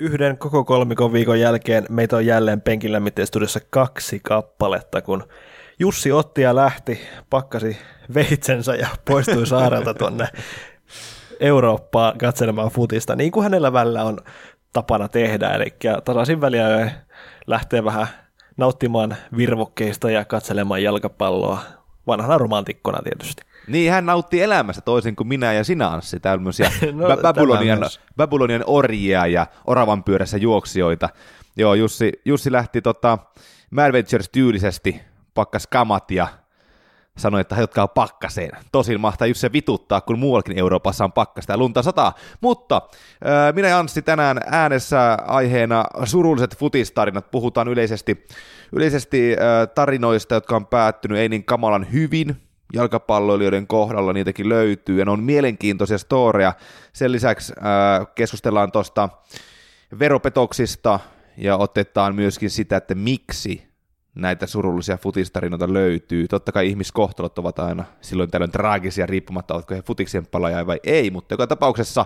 Yhden koko kolmikon viikon jälkeen meitä on jälleen penkillä miten studiossa 2 kappaletta, kun Jussi otti ja lähti, pakkasi veitsensä ja poistui saarelta tuonne Eurooppaan katselemaan futista, niin kuin hänellä välillä on tapana tehdä, eli tasaisin väliä lähtee vähän nauttimaan virvokkeista ja katselemaan jalkapalloa, vanhana romantikkona tietysti. Niin, hän nautti elämästä toisin kuin minä ja sinä, Anssi, tämmöisiä Babylonian orjia ja oravan pyörässä juoksijoita. Joo, Jussi lähti Mad Ventures-tyylisesti, pakkas kamat ja sanoi, että hajotkaa pakkaseen. Tosin mahtaa just se vituttaa, kun muuallakin Euroopassa on pakkasta ja lunta sataa. Mutta minä ja Anssi tänään äänessä aiheena surulliset futistarinat. Puhutaan yleisesti tarinoista, jotka on päättynyt ei niin kamalan hyvin. Jalkapalloilijoiden kohdalla niitäkin löytyy, ja ne on mielenkiintoisia storeja. Sen lisäksi keskustellaan tuosta veropetoksista, ja otetaan myöskin sitä, että miksi näitä surullisia futistarinoita löytyy. Totta kai ihmiskohtalot ovat aina silloin tällöin traagisia, riippumatta ovatko he futiksien palaajia vai ei, mutta joka tapauksessa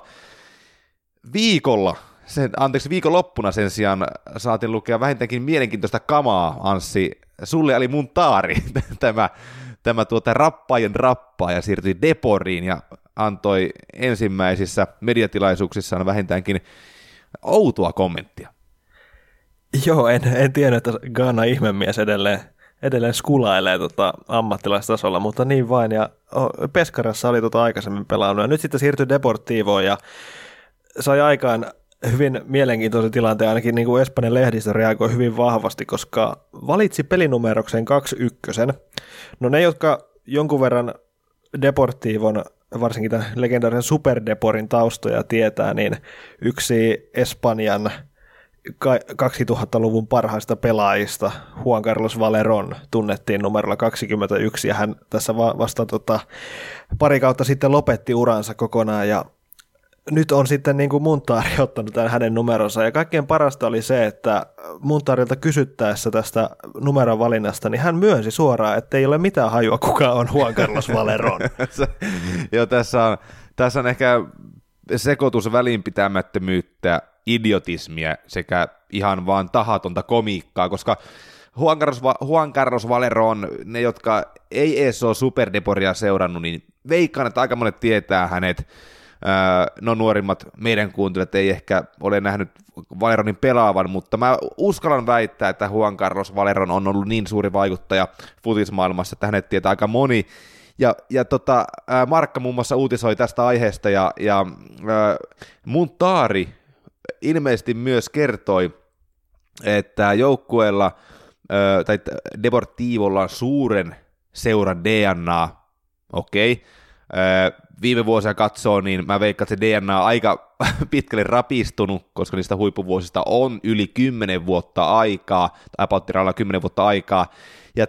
viikonloppuna sen sijaan saatiin lukea vähintäänkin mielenkiintoista kamaa, Anssi. Sulle oli mun taari tämä rappaajien rappaaja siirtyi Deporiin ja antoi ensimmäisissä mediatilaisuuksissaan vähintäänkin outoa kommenttia. Joo, en tiedä, että Ghana ihmemies edelleen skulailee ammattilaistasolla, mutta niin vain. Ja Pescarassa oli aikaisemmin pelannut ja nyt sitten siirtyi Deportivoon ja sai aikaan hyvin mielenkiintoisen tilanteen, ainakin niin kuin Espanjan lehdistö reagoi hyvin vahvasti, koska valitsi pelinumeroksen 21. No ne, jotka jonkun verran Deportivon, varsinkin tämän legendaarisen Superdeporin taustoja tietää, niin yksi Espanjan 2000-luvun parhaista pelaajista, Juan Carlos Valerón, tunnettiin numerolla 21, ja hän tässä vasta pari kautta sitten lopetti uransa kokonaan, ja nyt on sitten niin kuin Muntaari ottanut tämän hänen numeronsa, ja kaikkein parasta oli se, että Muntaarilta kysyttäessä tästä numeron valinnasta, niin hän myönsi suoraan, että ei ole mitään hajua, kuka on Juan Carlos Valerón. Joo, tässä on ehkä sekoitus välinpitämättömyyttä, idiotismia sekä ihan vaan tahatonta komiikkaa, koska Juan Carlos Valerón, ne jotka ei edes ole Superdeporia seurannut, niin veikkaan, että aika monet tietää hänet. No nuorimmat meidän kuuntelijat ei ehkä ole nähnyt Valeronin pelaavan, mutta mä uskallan väittää, että Juan Carlos Valerón on ollut niin suuri vaikuttaja futismaailmassa, että hänet tietää aika moni. Ja Markka muun muassa uutisoi tästä aiheesta, ja Muntaari ilmeisesti myös kertoi, että joukkueella tai Deportivolla on suuren seuran DNA, okei. Viime vuosia katsoo, niin mä veikkaan, että se DNA on aika pitkälle rapistunut, koska niistä huippuvuosista on yli 10 vuotta aikaa, tai apauttiralla 10 vuotta aikaa, ja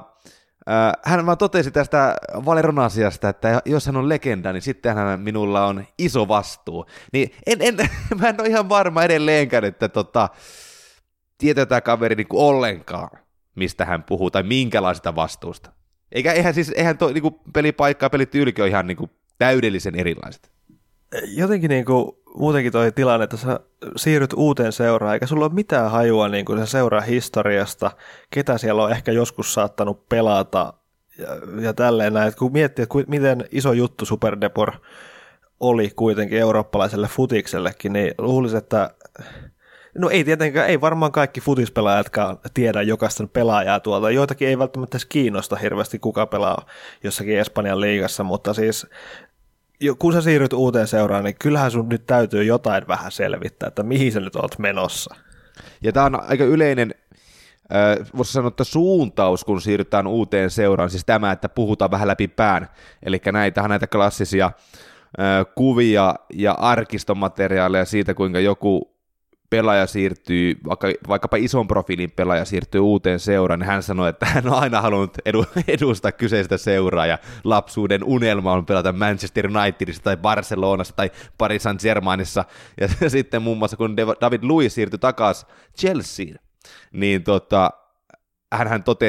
hän vaan totesi tästä Valeron asiasta, että jos hän on legenda, niin sittenhän minulla on iso vastuu. Niin mä en ole ihan varma edelleenkään, että tietää tämä kaveri niin kuin ollenkaan, mistä hän puhuu, tai minkälaisesta vastuusta. Eihän niin pelipaikka ja pelityylikin ole ihan niin kuin täydellisen erilaiset. Jotenkin niin kuin, muutenkin toi tilanne, että sä siirryt uuteen seuraan, eikä sulla ole mitään hajua niin kuin sen seuran historiasta, ketä siellä on ehkä joskus saattanut pelata ja tälleen näin. Kun miettii, että miten iso juttu Superdepor oli kuitenkin eurooppalaiselle futiksellekin, niin luulisin, että no ei tietenkään, ei varmaan kaikki futispelaajatkaan tiedä jokaista pelaajaa tuolta. Joitakin ei välttämättä edes kiinnosta hirveästi, kuka pelaa jossakin Espanjan liigassa, mutta siis kun sä siirryt uuteen seuraan, niin kyllähän sun nyt täytyy jotain vähän selvittää, että mihin sä nyt olet menossa. Ja tämä on aika yleinen, voisi sanoa, että suuntaus, kun siirrytään uuteen seuraan, siis tämä, että puhutaan vähän läpi pään, eli näitä klassisia kuvia ja arkistomateriaaleja siitä, kuinka joku pelaaja siirtyy, vaikkapa ison profiilin pelaaja siirtyy uuteen seuraan, niin hän sanoi, että hän on aina halunnut edustaa kyseistä seuraa, ja lapsuuden unelma on pelata Manchester Unitedissa tai Barcelonassa tai Paris Saint-Germainissa, ja sitten muun muassa kun David Luiz siirtyi takaisin Chelseaan, niin hän totesi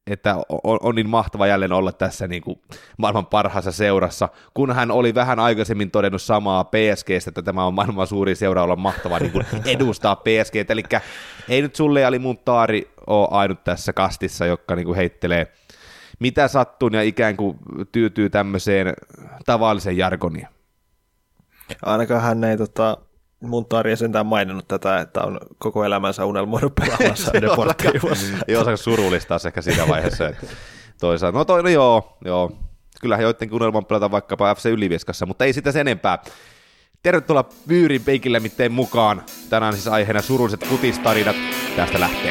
että on niin mahtava jälleen olla tässä niin kuin maailman parhaassa seurassa, kun hän oli vähän aikaisemmin todennut samaa PSG:stä, että tämä on maailman suurin seura, olla mahtava niin kuin edustaa PSG:tä, eli ei nyt sulle Ali Muntari ole ainut tässä kastissa, joka niin kuin heittelee mitä sattuu ja ikään kuin tyytyy tämmöiseen tavalliseen jargoniin. Ainakaan hän ei Muntari ei sentään maininnut tätä, että on koko elämänsä unelmoinut pelaamassa Deportivossa. Joo, se on surullista ehkä siinä vaiheessa. Toisaalta, no joo. Kyllähän joidenkin unelman pelata vaikkapa FC Ylivieskassa, mutta ei sitä sen enempää. Tervetuloa Pyyrin peikillä mitteen mukaan. Tänään siis aiheena surulliset futistarinat. Tästä lähtee.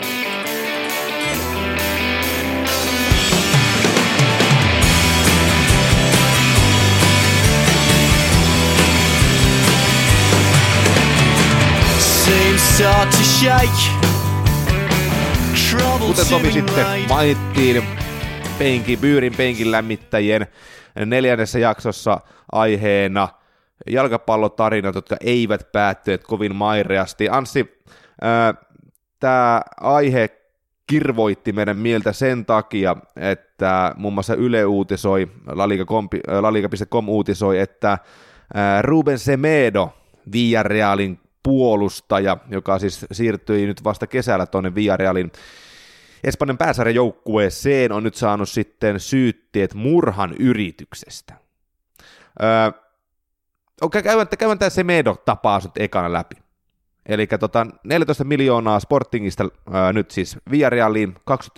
Kuten Tomi sitten mainittiin, Pyyrin penkin lämmittäjien 4. jaksossa aiheena jalkapallotarinat, jotka eivät päättyneet kovin maireasti. Anssi, tämä aihe kirvoitti meidän mieltä sen takia, että muun muassa Yle uutisoi, laliga.com uutisoi, että Ruben Semedo, Villarrealin puolustaja, joka siis siirtyi nyt vasta kesällä tuonne Villarrealin Espanjan pääsarjajoukkueeseen, on nyt saanut sitten syytteet murhan yrityksestä. Käydään tämä Semedo-tapaus nyt ekana läpi. Eli 14 miljoonaa Sportingista nyt siis Villarrealiin,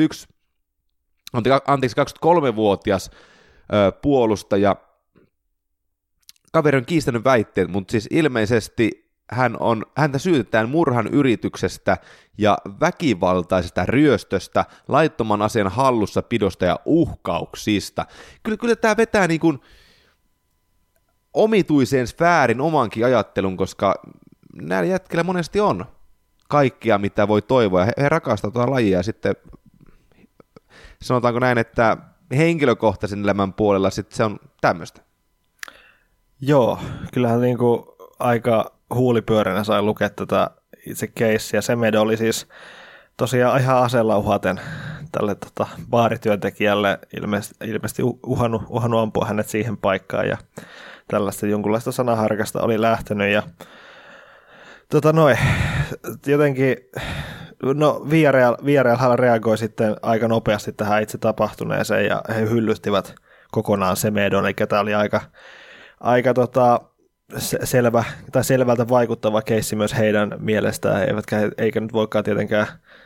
23-vuotias puolustaja. Kaveri on kiistänyt väitteet, mutta siis ilmeisesti häntä syytetään murhan yrityksestä ja väkivaltaisesta ryöstöstä, laittoman asian hallussapidosta ja uhkauksista. Kyllä tämä vetää niin kuin omituiseen sfäärin omankin ajattelun, koska näillä jätkillä monesti on kaikkia, mitä voi toivoa. He rakastavat tuota lajia ja sitten sanotaanko näin, että henkilökohtaisen elämän puolella sitten se on tämmöistä. Joo, kyllähän niin kuin aika huulipyöränä sai lukea tätä itse keissiä. Semedo oli siis tosiaan ihan aseella uhaten tälle baarityöntekijälle ilmeisesti uhannut ampua hänet siihen paikkaan ja tällaista jonkunlaista sanaharkasta oli lähtenyt ja jotenkin Villarreal reagoi sitten aika nopeasti tähän itse tapahtuneeseen ja he hyllystivät kokonaan Semedon, eli tämä oli aika selvältä vaikuttava keissi myös heidän mielestään, eikä nyt voikaan tietenkään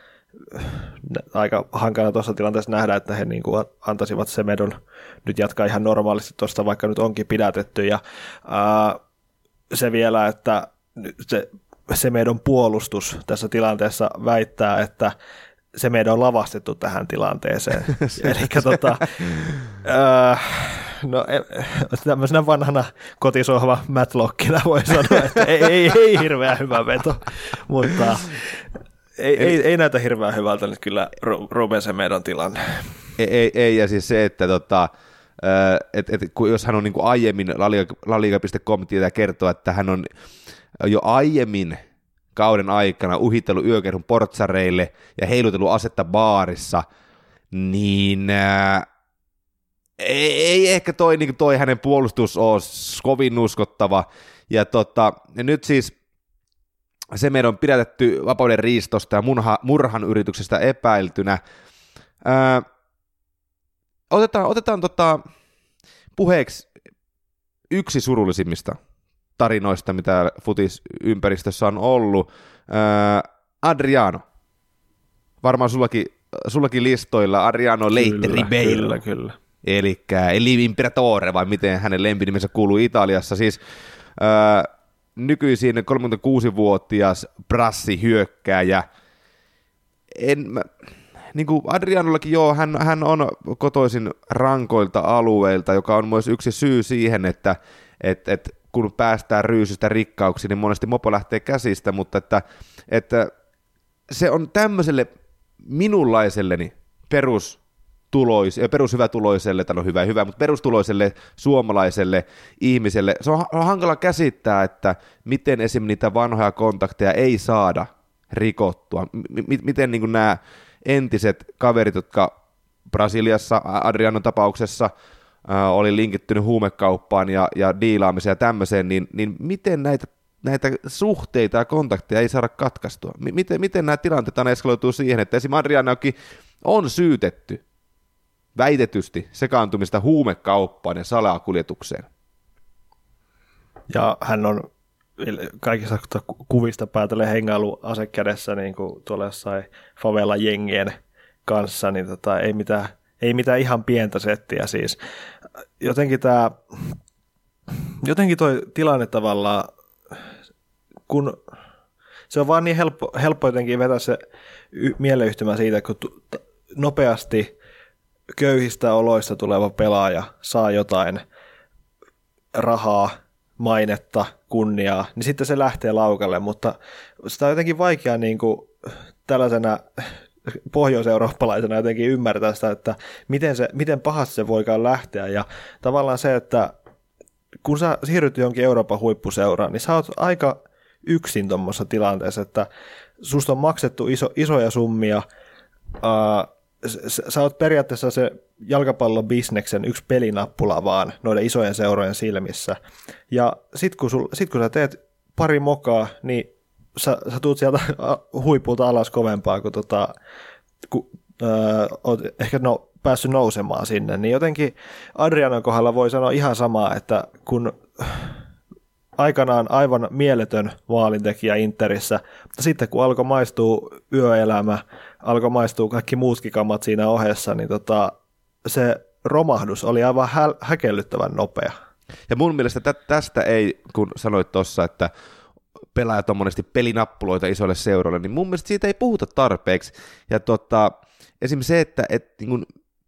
aika hankala tuossa tilanteessa nähdä, että he niin kuin antaisivat Semedon nyt jatkaa ihan normaalisti tuosta, vaikka nyt onkin pidätetty, ja se vielä, että Semedon puolustus tässä tilanteessa väittää, että Semedo on lavastettu tähän tilanteeseen. Eli tämmöisenä vanhana kotisohva Matlockina voi sanoa, että ei hirveän hyvä veto, mutta ei näytä hirveän hyvältä nyt kyllä Ruben Semedon tilanne. Ei, ja siis se, että jos hän on niin kuin aiemmin laliga.com tietää kertoa, että hän on jo aiemmin kauden aikana uhitellut yökerhon portsareille ja heilutellut asetta baarissa, niin ei ehkä toi hänen puolustus ole kovin uskottava. Ja nyt siis Semedo on pidätetty vapauden riistosta ja murhan yrityksestä epäiltynä. Otetaan puheeksi yksi surullisimmista tarinoista, mitä futisympäristössä on ollut. Adriano. Varmaan sullakin listoilla Adriano Leite Ribeiro. Kyllä. Elikkä El Imperatore, vai miten hänen lempinimensä kuuluu Italiassa. Siis nykyisin 36-vuotias brassihyökkääjä. Niin kuin Adrianollakin joo, hän on kotoisin rankoilta alueilta, joka on myös yksi syy siihen, että kun päästään ryysystä rikkauksiin, niin monesti mopo lähtee käsistä, mutta että se on tämmöiselle minunlaiselleni perushyvätuloiselle, tai no hyvä, mutta perustuloiselle suomalaiselle ihmiselle, se on hankala käsittää, että miten esimerkiksi niitä vanhoja kontakteja ei saada rikottua, miten niin kuin nämä entiset kaverit, jotka Brasiliassa Adrianon tapauksessa oli linkittynyt huumekauppaan ja diilaamiseen ja tämmöiseen, niin miten näitä suhteita ja kontakteja ei saada katkaistua? Miten nämä tilanteet aina eskaloituu siihen, että esimerkiksi Adrianokin on syytetty väitetysti sekaantumista huumekauppaan ja salakuljetukseen? Ja hän on kaikista kuvista päätellen hengailu ase kädessä niin kuin tuolla jossain favela-jengien kanssa, niin ei mitään ihan pientä settiä siis. Jotenkin toi tilanne tavallaan, kun se on vaan niin helppo jotenkin vetää se mieleyhtymä siitä, kun nopeasti köyhistä oloista tuleva pelaaja saa jotain rahaa, mainetta, kunniaa, niin sitten se lähtee laukalle, mutta sitä on jotenkin vaikea niin kuin tällaisena pohjois-eurooppalaisena jotenkin ymmärtää sitä, että miten pahasti se voikaan lähteä, ja tavallaan se, että kun sä siirryt jonkin Euroopan huippuseuraan, niin sä oot aika yksin tuommoisessa tilanteessa, että susta on maksettu isoja summia, sä oot periaatteessa se jalkapallobisneksen yksi pelinappula vaan noiden isojen seurojen silmissä. Ja sit kun sä teet pari mokaa, niin sä tuut sieltä huipulta alas kovempaa, kun oot ehkä päässyt nousemaan sinne. Niin jotenkin Adrianon kohdalla voi sanoa ihan samaa, että kun aikanaan aivan mieletön maalintekijä Interissä, mutta sitten kun alkoi maistua yöelämä, alkoi maistua kaikki muutkin kamat siinä ohessa, niin se romahdus oli aivan häkellyttävän nopea. Ja mun mielestä tästä ei, kun sanoit tuossa, että pelaajat on monesti pelinappuloita isoille seuroille, niin mun mielestä siitä ei puhuta tarpeeksi. Ja esimerkiksi se, että niin kun,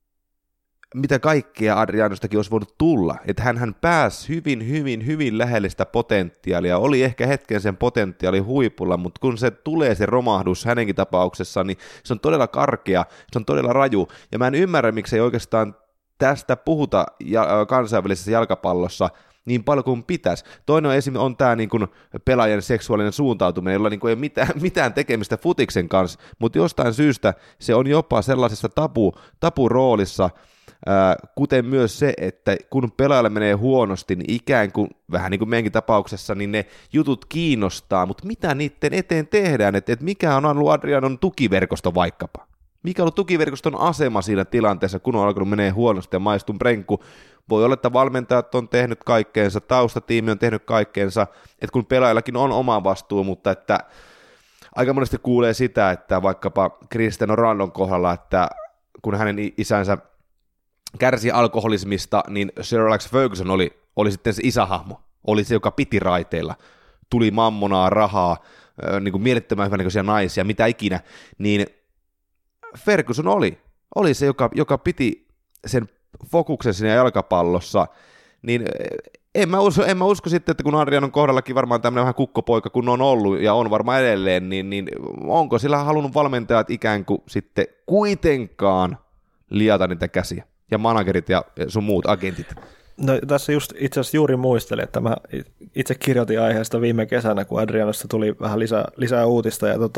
mitä kaikkea Adrianostakin olisi voinut tulla, että hän pääsi hyvin lähelle sitä potentiaalia, oli ehkä hetken sen potentiaali huipulla, mutta kun se tulee se romahdus hänenkin tapauksessaan, niin se on todella karkea, se on todella raju, ja mä en ymmärrä, miksei oikeastaan tästä puhuta kansainvälisessä jalkapallossa niin paljon kuin pitäisi. Toinen esimerkiksi on tämä niin kuin pelaajan seksuaalinen suuntautuminen, jolla niin kuin ei ole mitään tekemistä futiksen kanssa, mutta jostain syystä se on jopa sellaisessa tapuroolissa, kuten myös se, että kun pelaajalle menee huonosti, niin ikään kuin, vähän niin kuin meidänkin tapauksessa, niin ne jutut kiinnostaa, mutta mitä niiden eteen tehdään, että mikä on ollut Adrianon tukiverkosto vaikkapa? Mikä on ollut tukiverkoston asema siinä tilanteessa, kun on alkanut menee huonosti ja maistun prenkku? Voi olla, että valmentajat on tehnyt kaikkeensa, taustatiimi on tehnyt kaikkeensa, että kun pelaajallakin on oma vastuu, mutta että aika monesti kuulee sitä, että vaikkapa Cristiano Ronaldon kohdalla, että kun hänen isänsä kärsi alkoholismista, niin Sir Alex Ferguson oli sitten se isähahmo, oli se, joka piti raiteilla, tuli mammonaa, rahaa, niin kuin mielettömän hyvänäköisiä naisia, mitä ikinä, niin Ferguson oli se, joka piti sen fokuksen siinä jalkapallossa, niin en mä usko sitten, että kun Adrianon kohdallakin varmaan tämmöinen vähän kukkopoika, kun on ollut ja on varmaan edelleen, niin onko sillä halunnut valmentajat ikään kuin sitten kuitenkaan liata niitä käsiä? Ja managerit ja sun muut agentit. No, tässä just itse asiassa juuri muistelin, että mä itse kirjoitin aiheesta viime kesänä, kun Adrianosta tuli vähän lisää uutista. Ja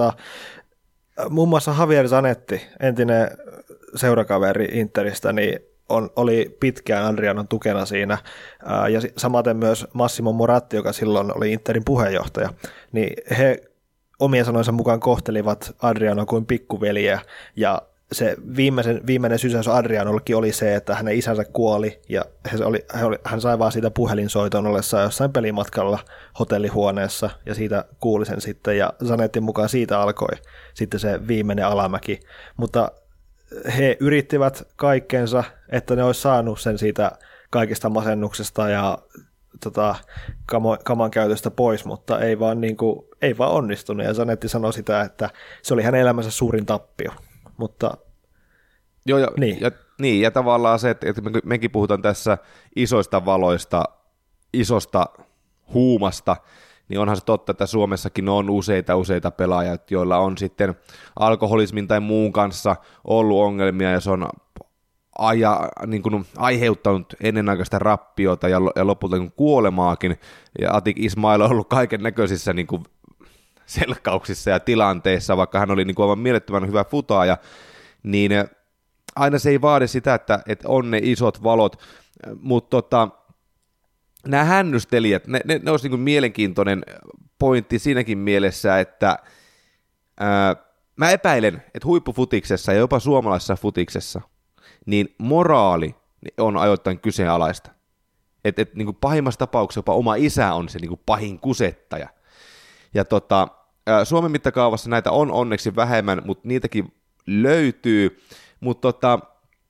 muun muassa Javier Zanetti, entinen seurakaveri Interistä, niin oli pitkään Adrianon tukena siinä. Ja samaten myös Massimo Moratti, joka silloin oli Interin puheenjohtaja, niin he omien sanoinsa mukaan kohtelivat Adrianoa kuin pikkuveliä, ja se viimeinen sysäys Adrianollekin oli se, että hänen isänsä kuoli, ja hän sai vaan siitä puhelinsoiton ollessaan jossain pelimatkalla hotellihuoneessa, ja siitä kuuli sen sitten, ja Zanettin mukaan siitä alkoi sitten se viimeinen alamäki. Mutta he yrittivät kaikkensa, että ne olisi saanut sen siitä kaikista masennuksesta ja kaman käytöstä pois, mutta ei vaan onnistunut, ja Zanetti sanoi sitä, että se oli hänen elämänsä suurin tappio. Mutta joo, ja tavallaan se, että mekin puhutaan tässä isoista valoista, isosta huumasta, niin onhan se totta, että Suomessakin on useita pelaajia, joilla on sitten alkoholismin tai muun kanssa ollut ongelmia, ja se on niin kuin aiheuttanut ennenaikaista rappiota ja lopulta kuolemaakin, ja Atik Ismail on ollut kaiken näköisissä niin kuin selkkauksissa ja tilanteissa, vaikka hän oli niin kuin aivan mielettömän hyvä futaaja, niin aina se ei vaadi sitä, että on ne isot valot, mutta nämä hännystelijät, ne olisi niin mielenkiintoinen pointti siinäkin mielessä, että mä epäilen, että huippufutiksessa ja jopa suomalaisessa futiksessa, niin moraali on ajoittain kyseenalaista. Että niin pahimmassa tapauksessa jopa oma isä on se niin pahin kusettaja. Ja Suomen mittakaavassa näitä on onneksi vähemmän, mutta niitäkin löytyy. Mutta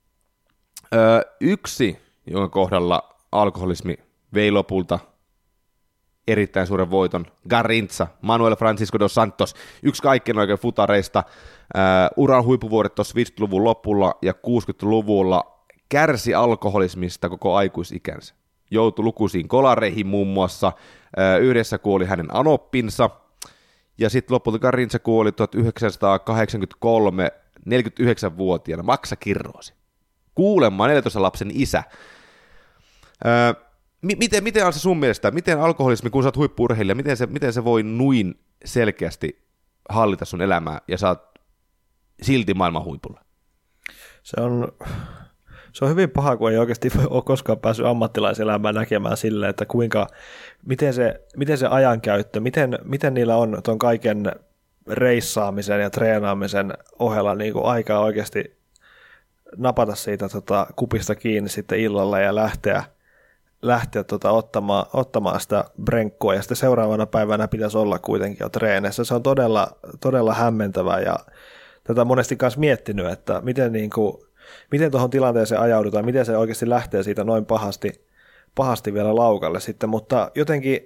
yksi, jonka kohdalla alkoholismi vei lopulta erittäin suuren voiton, Garrincha, Manuel Francisco dos Santos, yksi kaikkein oikein futareista, uran huippuvuodet tuossa 50-luvun lopulla ja 60-luvulla kärsi alkoholismista koko aikuisikänsä. Joutui lukuisiin kolareihin muun muassa, yhdessä kuoli hänen anoppinsa, ja sitten lopulta Garrincha kuoli 1983 49-vuotiaana maksakirroosi. Kuulemma 14 lapsen isä. Miten on se sun mielestä, miten alkoholismi, kun sä oot huippu-urheilija, miten se voi noin selkeästi hallita sun elämää ja sä oot silti maailman huipulla? Se on hyvin paha, kun ei oikeasti ole koskaan päässyt ammattilaiselämään näkemään silleen, että miten se ajankäyttö, miten niillä on tuon kaiken reissaamisen ja treenaamisen ohella niin kuin aikaa oikeasti napata siitä kupista kiinni sitten illalla ja lähteä ottamaan sitä brenkkua, ja sitten seuraavana päivänä pitäisi olla kuitenkin jo treenissä. Se on todella, todella hämmentävää, ja tätä monesti kanssa miettinyt, että miten tuohon tilanteeseen ajaudutaan, miten se oikeasti lähtee siitä noin pahasti vielä laukalle sitten, mutta jotenkin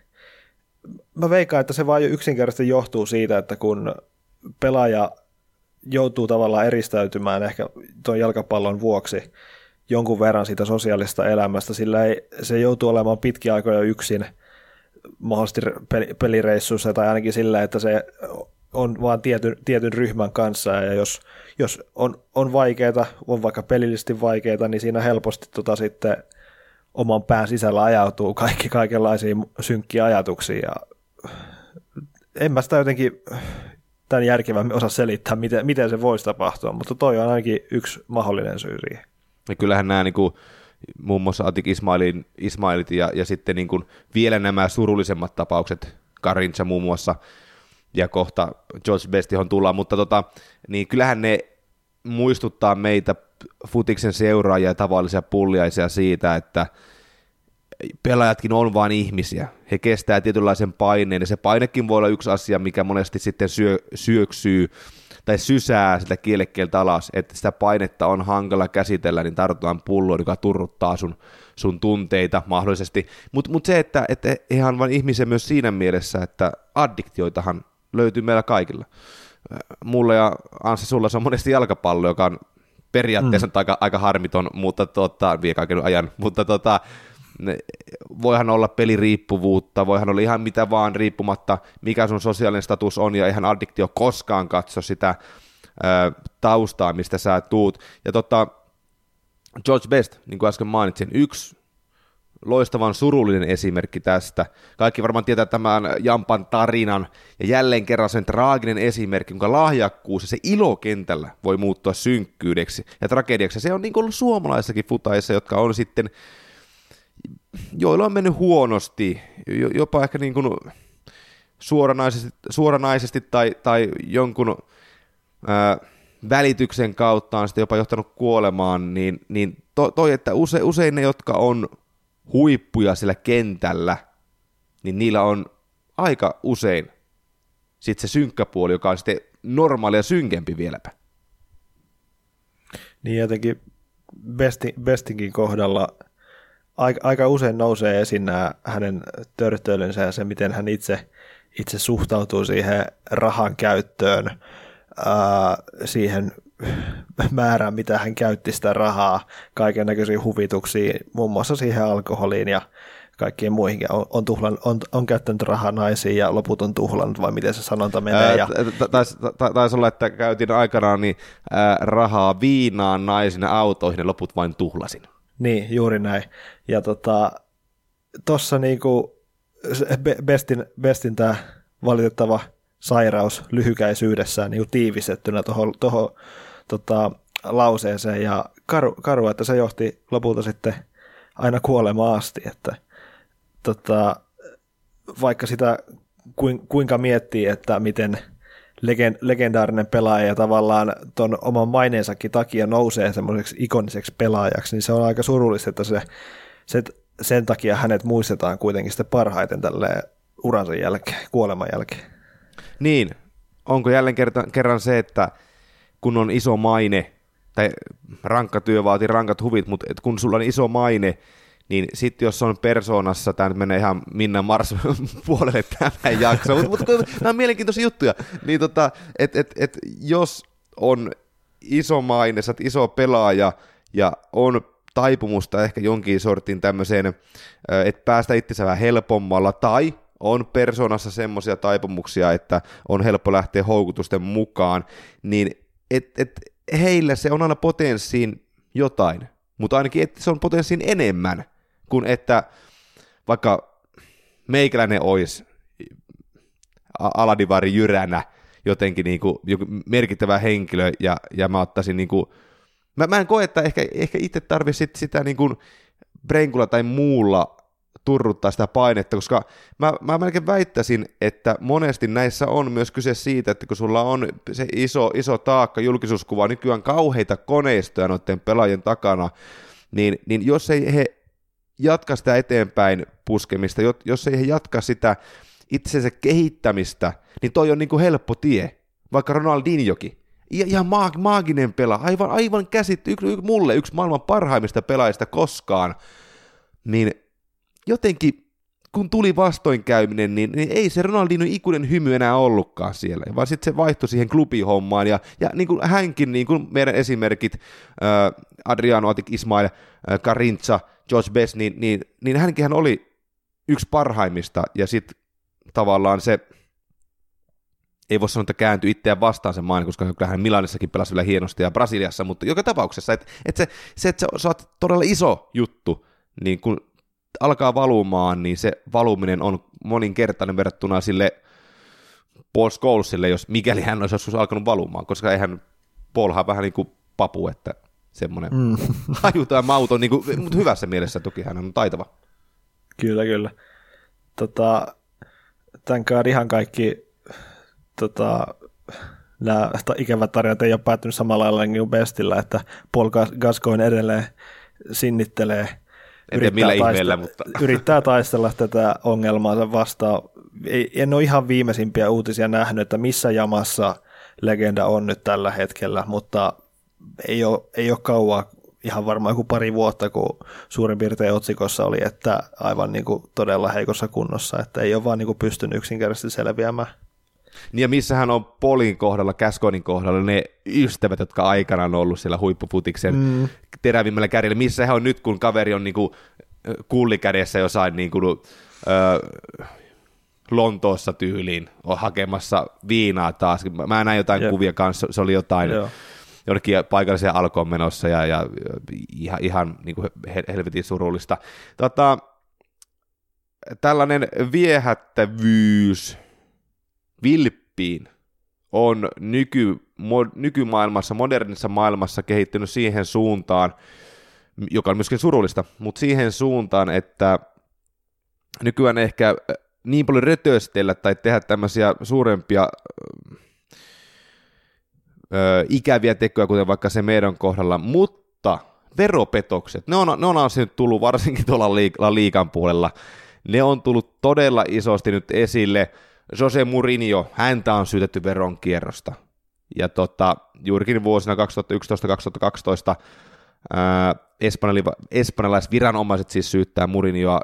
mä veikkaan, että se vaan jo yksinkertaisesti johtuu siitä, että kun pelaaja joutuu tavallaan eristäytymään ehkä tuon jalkapallon vuoksi jonkun verran siitä sosiaalista elämästä, sillä se joutuu olemaan pitkiä aikoja yksin mahdollisesti pelireissuissa tai ainakin sillä, että se on vaan tietyn ryhmän kanssa, ja jos on vaikeaa, on vaikka pelillisesti vaikeaa, niin siinä helposti sitten oman pään sisällä ajautuu kaikenlaisiin synkkiä ajatuksia, ja en mä sitä jotenkin tämän järkevämmin osaa selittää, miten se voisi tapahtua, mutta toi on ainakin yksi mahdollinen syy siihen. Ja kyllähän nämä niin kuin, muun muassa Atik Ismailit ja sitten niin kuin, vielä nämä surullisemmat tapaukset, Garrincha muun muassa, ja kohta George Best, johon tullaan, mutta niin kyllähän ne muistuttaa meitä futiksen seuraajia ja tavallisia pulliaisia siitä, että pelaajatkin on vain ihmisiä. He kestää tietynlaisen paineen, ja se painekin voi olla yksi asia, mikä monesti sitten syöksyy tai sysää sitä kielekkeeltä alas, että sitä painetta on hankala käsitellä, niin tartutaan pulloon, joka turruttaa sun tunteita mahdollisesti. Mutta se, että ihan vain ihmisiä myös siinä mielessä, että addiktioitahan löytyy meillä kaikilla. Mulle ja Anssi, sulla se on monesti jalkapallo, joka on periaatteessa aika harmiton, mutta vie kaiken ajan, mutta voihan olla peliriippuvuutta, voihan olla ihan mitä vaan riippumatta, mikä sun sosiaalinen status on, ja ihan addiktio koskaan katso sitä taustaa, mistä sä tuut. Ja George Best, niin kuin äsken mainitsin, yksi loistavan surullinen esimerkki tästä. Kaikki varmaan tietää tämän Jampan tarinan, ja jälleen kerran sen traaginen esimerkki, jonka lahjakkuus ja se ilo kentällä voi muuttua synkkyydeksi ja tragediaksi. Se on niin kuin ollut suomalaisissakin futaissa, jotka on sitten, joilla on mennyt huonosti, jopa ehkä niin kuin suoranaisesti tai jonkun välityksen kautta on sitten jopa johtanut kuolemaan, niin että usein ne, jotka on huippuja sillä kentällä, niin niillä on aika usein sitten se synkkä puoli, joka on sitten normaalia synkempi vieläpä. Niin jotenkin Bestinkin kohdalla aika usein nousee esiin nämä hänen törttöilynsä ja se, miten hän itse suhtautuu siihen rahan käyttöön, siihen määrään, mitä hän käytti sitä rahaa, kaiken näköisiin huvituksiin, muun muassa siihen alkoholiin ja kaikkiin muihinkin. On käyttänyt rahaa naisiin ja loput on tuhlannut, vai miten se sanonta menee. Taisi olla, että käytin aikanaan niin, rahaa viinaan, naisiin ja autoihin ja loput vain tuhlasin. Niin, juuri näin. Ja tuossa niinku Bestin tämä valitettava sairaus lyhykäisyydessään niin tiivistettynä tuohon lauseeseen ja karu, että se johti lopulta sitten aina kuolemaan asti, että vaikka sitä kuinka miettii, että miten legendaarinen pelaaja ja tavallaan ton oman maineensakin takia nousee semmoiseksi ikoniseksi pelaajaksi, niin se on aika surullista, että sen takia hänet muistetaan kuitenkin sitten parhaiten tälleen uransa jälkeen, kuoleman jälkeen. Niin, onko jälleen kerran se, että kun on iso maine, tai rankka työ vaatii rankat huvit, mutta kun sulla on iso maine, niin sitten jos on persoonassa, tämä nyt menee ihan Minna Mars puolelle tämä jakso, mutta nämä on mielenkiintoisia juttuja, niin jos on iso maine, sä oot iso pelaaja ja on taipumusta ehkä jonkin sortin tämmöiseen, että päästä itsensä vähän helpommalla, tai on persoonassa semmoisia taipumuksia, että on helppo lähteä houkutusten mukaan, niin heillä se on aina potenssiin jotain, mutta ainakin että se on potenssiin enemmän kuin että vaikka meikäläinen olisi Aladivari Jyränä jotenkin niin kuin joku merkittävä henkilö ja mä ottaisin niin kuin, mä en koe, että ehkä itse tarvitsi sitä niin kuin Brenkulla tai muulla turruttaa sitä painetta, koska mä melkein väittäisin, että monesti näissä on myös kyse siitä, että kun sulla on se iso taakka julkisuuskuvaa, nykyään kauheita koneistoja noiden pelaajien takana, niin jos ei he jatka sitä eteenpäin puskemista, jos ei he jatka sitä itsensä kehittämistä, niin toi on niin kuin helppo tie, vaikka Ronaldinhokin. Ihan maaginen pelaaja, aivan mulle yksi maailman parhaimmista pelaajista koskaan, niin jotenkin, kun tuli vastoinkäyminen, niin ei se Ronaldinho ikuinen hymy enää ollutkaan siellä, vaan sitten se vaihtui siihen klubihommaan, ja niin kuin hänkin, niin kuin meidän esimerkit, Adriano Atik Ismail, Carincha, George Best, niin hänkin oli yksi parhaimmista, ja sitten tavallaan se, ei voi sanoa, että kääntyi itseään vastaan sen maine, koska hän Milanissakin pelasi vielä hienosti ja Brasiliassa, mutta joka tapauksessa, että sä oot todella iso juttu, niin kun alkaa valumaan, niin se valuminen on moninkertainen verrattuna sille Paul Scholesille, jos mikäli hän olisi joskus alkanut valumaan, koska eihän Paulhan vähän niin kuin papu, että semmoinen hajuta ja mauton, niin kuin, mutta hyvässä mielessä toki hän on taitava. Kyllä. Tämän ihan kaikki nämä ikävät tarinat ei ole päättynyt samalla lailla kuin Bestillä, että Paul Gascoigne edelleen sinnittelee, yrittää taistella tätä ongelmaa vastaan. En ole ihan viimeisimpiä uutisia nähnyt, että missä jamassa legenda on nyt tällä hetkellä, mutta ei ole kauaa, ihan varmaan joku pari vuotta, kun suurin piirtein otsikossa oli, että aivan niin kuin todella heikossa kunnossa, että ei ole vaan niin kuin pystynyt yksinkertaisesti selviämään. Niin ja missähän on Paulin kohdalla, Gascoignen kohdalla ne ystävät, jotka aikanaan on ollut siellä huippufutiksen terävimmällä kärjellä, missä he on nyt, kun kaveri on niinku kullikädessä jossain niinku, Lontoossa tyyliin, on hakemassa viinaa taas. Mä näin jotain kuvia kanssa, se oli jotain jonnekin paikalliseen alkoon menossa ja ihan niinku helvetin surullista. Tällainen viehättävyys vilppiin on nykymaailmassa, modernissa maailmassa kehittynyt siihen suuntaan, joka on myöskin surullista, mutta siihen suuntaan, että nykyään ehkä niin paljon rötöstellä tai tehdä tämmöisiä suurempia ikäviä tekoja, kuten vaikka se meidän kohdalla, mutta veropetokset, ne on nyt tullut varsinkin tuolla liigan puolella, ne on tullut todella isosti nyt esille. Jose Mourinho, häntä on syytetty veronkierrosta. Ja juurikin vuosina 2011-2012 espanjalaisviranomaiset siis syyttää Mourinhoa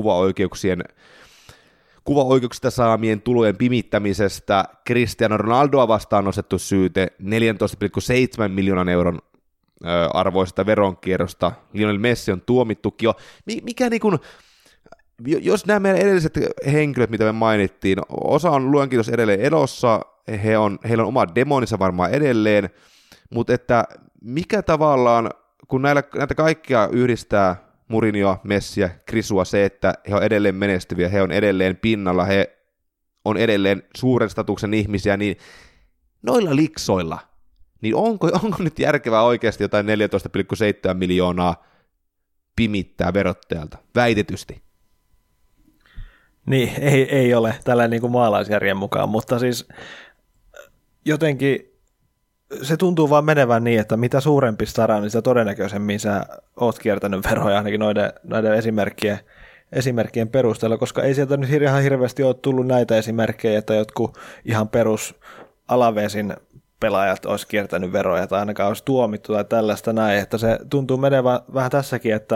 kuvaoikeuksista saamien tulojen pimittämisestä. Cristiano Ronaldoa vastaan nostettu syyte 14,7 miljoonan euron arvoisesta veronkierrosta. Lionel Messi on tuomittukin jo. Mikä niin kuin, jos nämä meidän edelliset henkilöt, mitä me mainittiin, osa on luenkiitos edelleen elossa, heillä on oma demoninsa varmaan edelleen, mutta että mikä tavallaan, kun näitä kaikkia yhdistää Mourinhoa, Messiä, Krisua se, että he on edelleen menestyviä, he on edelleen pinnalla, he on edelleen suuren statuksen ihmisiä, niin noilla liksoilla, niin onko nyt järkevää oikeasti jotain 14,7 miljoonaa pimittää verottajalta, väitetysti? Niin, ei ole tällä niin kuin maalaisjärjen mukaan, mutta siis jotenkin se tuntuu vaan menevän niin, että mitä suurempi stara, niin sitä todennäköisemmin sä oot kiertänyt veroja ainakin noiden esimerkkien perusteella, koska ei sieltä nyt ihan hirveästi ole tullut näitä esimerkkejä, että jotkut ihan perus alavesin pelaajat olisi kiertänyt veroja tai ainakaan olisi tuomittu tai tällaista näin, että se tuntuu menevän vähän tässäkin, että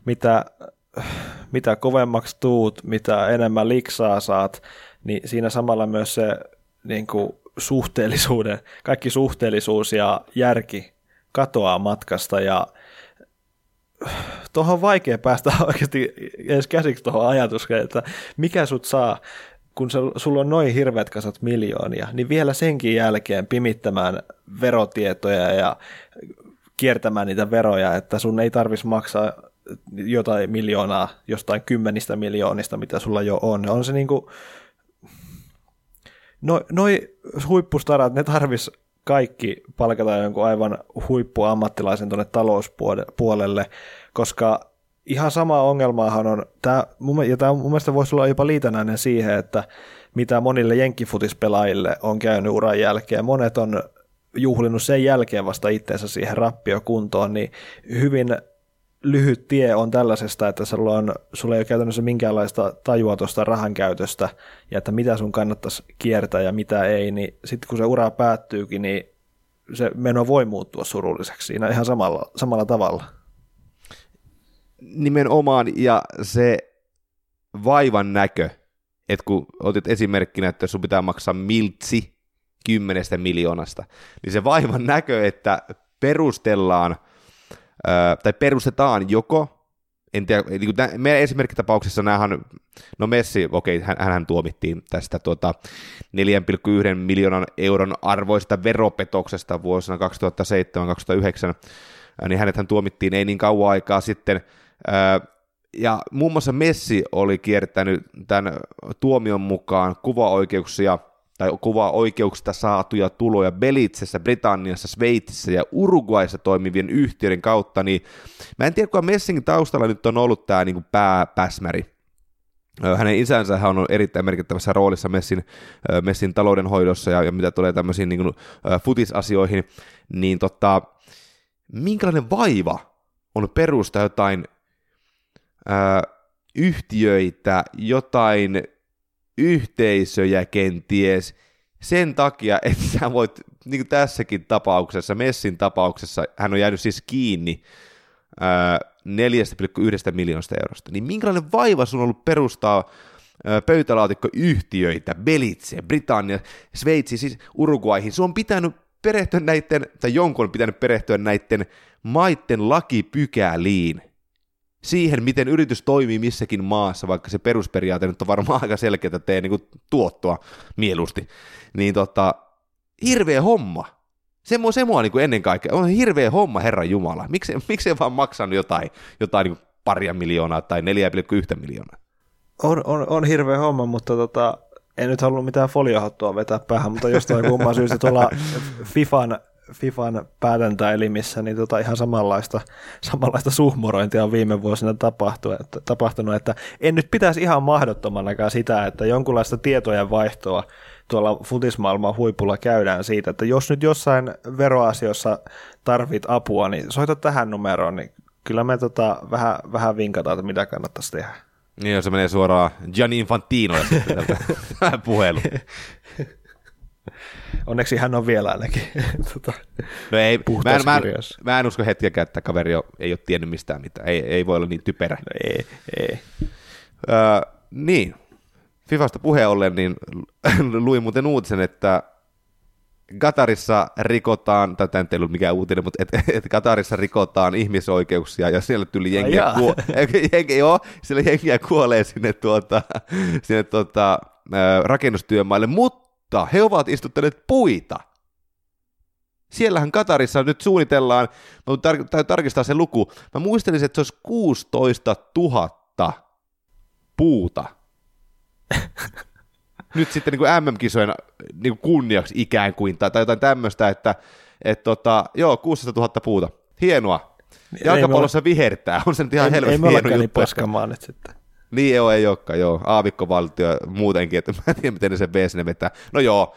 mitä kovemmaksi tuut, mitä enemmän liksaa saat, niin siinä samalla myös se niin kuin kaikki suhteellisuus ja järki katoaa matkasta ja tuohon on vaikea päästä oikeasti edes käsiksi tuohon ajatukseen, että mikä sut saa, kun sulla on noin hirveät kasat miljoonia, niin vielä senkin jälkeen pimittämään verotietoja ja kiertämään niitä veroja, että sun ei tarvitsisi maksaa jotain miljoonaa jostain 10 miljoonista, mitä sulla jo on. On se niinku, noi huippustarat, ne tarvis kaikki palkata jonkun aivan huippuammattilaisen tuonne talouspuolelle, koska ihan sama ongelmaahan on, tämä mun mielestä voisi olla jopa liitännäinen siihen, että mitä monille jenkkifutispelaajille on käynyt uran jälkeen. Monet on juhlinut sen jälkeen vasta itseensä siihen rappiokuntoon, niin hyvin lyhyt tie on tällaisesta, että sulla ei ole käytännössä minkäänlaista tajua tuosta rahan käytöstä ja että mitä sun kannattaisi kiertää ja mitä ei, niin sitten kun se ura päättyykin, niin se meno voi muuttua surulliseksi siinä ihan samalla tavalla. Nimenomaan, ja se vaivan näkö, että kun otit esimerkkinä, että sun pitää maksaa miltsi 10 miljoonasta, niin se vaivan näkö, että perustetaan joko, en tiedä, niin meidän esimerkkitapauksessa näähän, no Messi, okei, hänhän tuomittiin tästä 4,1 miljoonan euron arvoista veropetoksesta vuosina 2007-2009, niin hänethän tuomittiin ei niin kauan aikaa sitten, ja muun muassa Messi oli kiertänyt tämän tuomion mukaan kuvaoikeuksista saatuja tuloja Belitsessä, Britanniassa, Sveitsissä ja Uruguayssa toimivien yhtiöiden kautta, niin mä en tiedä, kuinka Messin taustalla nyt on ollut tämä niin pääpäsmäri. Hänen isänsä on ollut erittäin merkittävässä roolissa Messin taloudenhoidossa ja mitä tulee tämmöisiin niin kuin, futisasioihin, niin minkälainen vaiva on perustaa jotain yhtiöitä, jotain yhteisöjä kenties sen takia, että sä voit, niin kuin tässäkin tapauksessa, Messin tapauksessa, hän on jäänyt siis kiinni 4,1 miljoonasta eurosta, niin minkälainen vaiva sun on ollut perustaa pöytälaatikkoyhtiöitä, Belize, Britannia, Sveitsi, siis Uruguayhin, sun on pitänyt perehtyä jonkun on pitänyt perehtyä näiden maitten lakipykäliin, siihen, miten yritys toimii missäkin maassa, vaikka se perusperiaate nyt on varmaan aika selkeä, että tee niin kuin tuottoa mieluusti, niin hirveä homma. Se mua niin kuin ennen kaikkea, on hirveä homma, Herran Jumala. Miksi vaan maksanut jotain niin kuin 2 miljoonaa tai 4,1 miljoonaa? On hirveä homma, mutta en nyt halunnut mitään foliohattua vetää päähän, mutta jostain kumman syystä tuolla FIFAn päätäntäelimissä, niin ihan samanlaista suhmurointia on viime vuosina tapahtunut, että en nyt pitäisi ihan mahdottomanakaan sitä, että jonkunlaista tietojen vaihtoa tuolla futismaailman huipulla käydään siitä, että jos nyt jossain veroasioissa tarvit apua, niin soita tähän numeroon, niin kyllä me vähän vinkataan, että mitä kannattaisi tehdä. Niin, jos se menee suoraan Gianni Infantinolle sitten tältä puhelu. Onneksi hän on vielä ainakin no ei, mä en usko hetkeäkään, että kaveri ei ole tiennyt mistään mitään. Ei voi olla niin typerä. No ei. Niin, Fifasta puheen ollen, niin luin muuten uutisen, että Katarissa rikotaan, tai tämä ei ollut mikään uutinen, mutta että Katarissa rikotaan ihmisoikeuksia, ja siellä tuli jengiä kuolee sinne rakennustyömaille, mutta he ovat istuttaneet puita. Siellähän Katarissa nyt suunnitellaan, täytyy tarkistaa se luku, mä muistelisin, että se olisi 16 000 puuta. Nyt sitten niin kuin MM-kisojen niin kuin kunniaksi ikään kuin, tai jotain tämmöistä, että Joo, 600 000 puuta. Hienoa. Jalkapallossa vihertää. On se nyt ihan helvetin hieno juttu. Ei me niin paskamaa nyt sitten. Niin ei olekaan, joo. Aavikkovaltio muutenkin, että mä en tiedä, miten ne sen B-sinne vetää. No joo,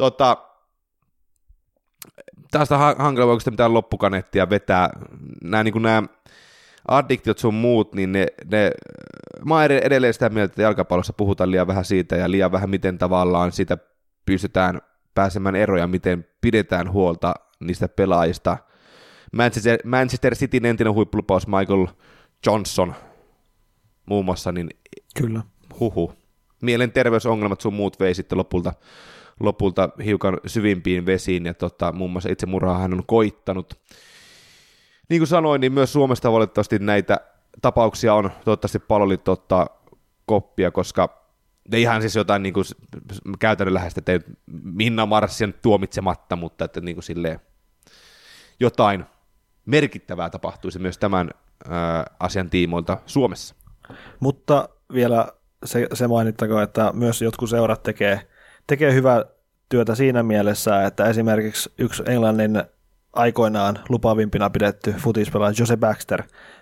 tästä hankala voiko mitään loppukanettia vetää. Nämä addiktiot sun muut, niin mä oon edelleen sitä mieltä, että jalkapallossa puhutaan liian vähän siitä ja liian vähän miten tavallaan sitä pystytään pääsemään eroja, miten pidetään huolta niistä pelaajista. Manchester Cityn entinen huippulupaus Michael Johnson muun muassa, niin kyllä. Mielenterveysongelmat sun muut vei sitten lopulta hiukan syvimpiin vesiin, ja muun muassa itsemurhaa hän on koittanut. Niin kuin sanoin, niin myös Suomesta valitettavasti näitä tapauksia on, toivottavasti palvelit ottaa koppia, koska ne ihan siis jotain niin kuin käytännönläheistä teet Minna Marssian tuomitsematta, mutta että niin kuin silleen jotain merkittävää tapahtuisi myös tämän asian tiimoilta Suomessa. Mutta vielä se mainittakoon, että myös jotkut seurat tekee hyvää työtä siinä mielessä, että esimerkiksi yksi Englannin aikoinaan lupaavimpina pidetty futispelaaja Jose Baxter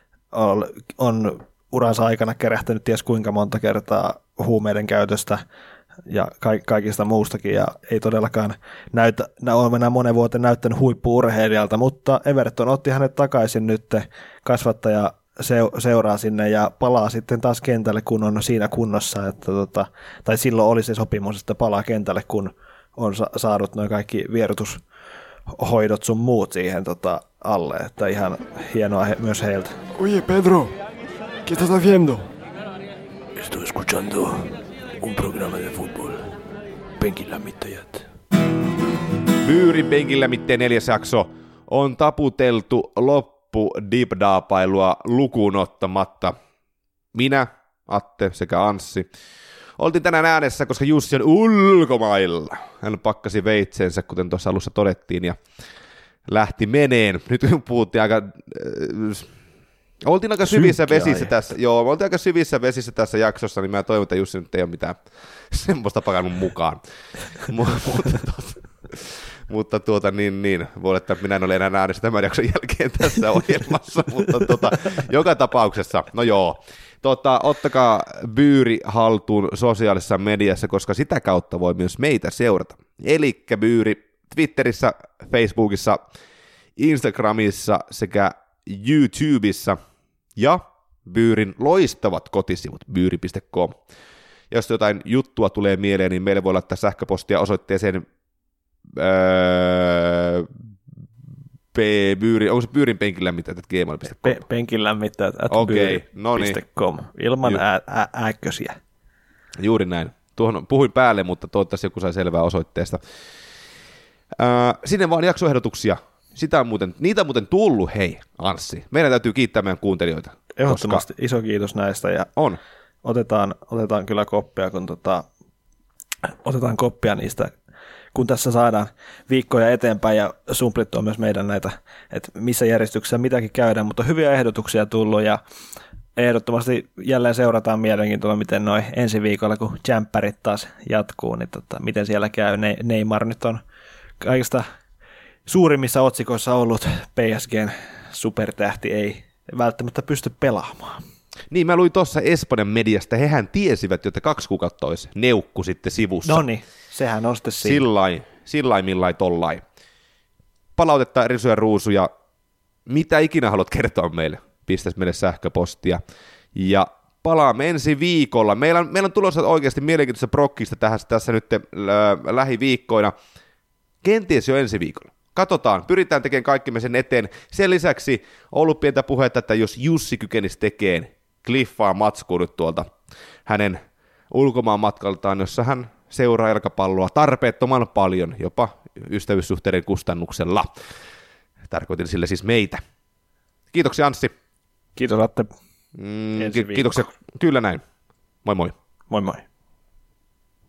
on uransa aikana kerähtänyt ties kuinka monta kertaa huumeiden käytöstä ja kaikista muustakin, ja ei todellakaan ole enää monen vuoteen näyttänyt huippu-urheilijalta, mutta Everton otti hänet takaisin nyt, kasvattaja seuraa sinne ja palaa sitten taas kentälle, kun on siinä kunnossa, että tai silloin oli se sopimus, että palaa kentälle, kun on saanut noin kaikki vierotushoidot sun muut siihen alle, että ihan hienoa myös heiltä. Oye Pedro, ¿qué estás haciendo? Estoy escuchando un programa de fútbol. Penkilämmittäjät. Byyrin penkilämmitteen 4. jakso on taputeltu dipdaapailua lukuun ottamatta. Minä, Atte sekä Anssi oltiin tänään äänessä, koska Jussi on ulkomailla. Hän pakkasi veitsensä, kuten tuossa alussa todettiin, ja lähti meneen. Nyt kun puhuttiin oltiin aika syvissä vesissä tässä. Joo, oltiin aika syvissä vesissä tässä jaksossa, niin mä toivon, että Jussi nyt ei ole mitään semmoista pakannut mukaan. Mutta niin, voi että minä en ole enää äänessä tämän jakson jälkeen tässä ohjelmassa, mutta joka tapauksessa, no joo, ottakaa Byyri haltuun sosiaalisessa mediassa, koska sitä kautta voi myös meitä seurata. Elikkä Byyri Twitterissä, Facebookissa, Instagramissa sekä YouTubessa ja Byyrin loistavat kotisivut byyri.com. Jos jotain juttua tulee mieleen, niin meille voi laittaa sähköpostia osoitteeseen onko se Byyrin penkilämmittäjät gmail.com? Penkilämmittäjät byyri.com ilman ääkkösiä. Juuri näin. Tuohon puhuin päälle, mutta toivottavasti joku sai selvää osoitteesta. Sinne vaan jaksoehdotuksia. Niitä on muuten tullut, hei Anssi. Meidän täytyy kiittää meidän kuuntelijoita. Ehdottomasti iso kiitos näistä. Ja on. Otetaan kyllä koppia, kun otetaan koppia niistä, kun tässä saadaan viikkoja eteenpäin ja sumplittua myös meidän näitä, että missä järjestyksessä mitäkin käydään, mutta hyviä ehdotuksia tullut ja ehdottomasti jälleen seurataan mielenkiintoista, miten noi ensi viikolla, kun jämppärit taas jatkuu, niin miten siellä käy. Neymar nyt on kaikista suurimmissa otsikoissa ollut PSGn supertähti, ei välttämättä pysty pelaamaan. Niin, mä luin tuossa Espanjan mediasta, hehän tiesivät, että 2 kuukautta olisi neukku sitten sivussa. No niin, sehän on sitten siinä. Sillain millain tollain. Palautetta, risuja, ruusuja, mitä ikinä haluat kertoa meille, pistäisi meille sähköpostia. Ja palaamme ensi viikolla. Meillä on tulossa oikeasti mielenkiintoista prokkista tässä nyt lähiviikkoina. Kenties jo ensi viikolla. Katsotaan, pyritään tekemään kaikki sen eteen. Sen lisäksi on ollut pientä puhetta, että jos Jussi kykenisi tekemään kliffaa matskuun nyt tuolta hänen ulkomaan matkaltaan, jossa hän seuraa jalkapalloa tarpeettoman paljon, jopa ystävyyssuhteiden kustannuksella. Tarkoitin sillä siis meitä. Kiitoksia Anssi. Kiitos Atte. Kiitoksia, kyllä näin. Moi moi. Moi moi.